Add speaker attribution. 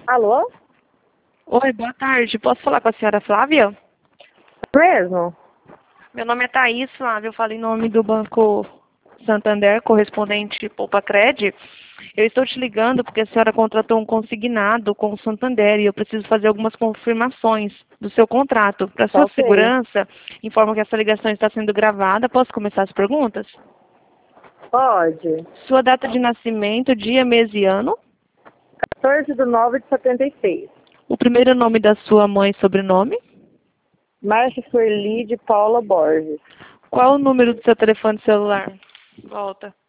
Speaker 1: Alô?
Speaker 2: Oi, boa tarde. Posso falar com a senhora Flávia?
Speaker 1: Mesmo?
Speaker 2: Meu nome é Thaís, Flávia. Eu falo em nome do Banco Santander, correspondente Poupa-Cred. Eu estou te ligando porque a senhora contratou um consignado com o Santander e eu preciso fazer algumas confirmações do seu contrato. Para sua
Speaker 1: Ok.
Speaker 2: segurança, informo que essa ligação está sendo gravada. Posso começar as perguntas?
Speaker 1: Pode.
Speaker 2: Sua data de nascimento, dia, mês e ano.
Speaker 1: 14/9/76.
Speaker 2: O primeiro nome da sua mãe e sobrenome.
Speaker 1: Márcia Sueli de Paula Borges.
Speaker 2: Qual o número do seu telefone celular? Volta.